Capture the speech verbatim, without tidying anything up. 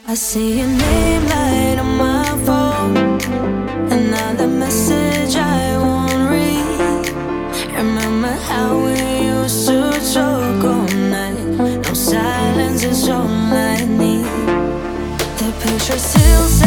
I see your name light on my phone, another message I won't read. Remember how we used to talk all night? No silence is all I need. The picture still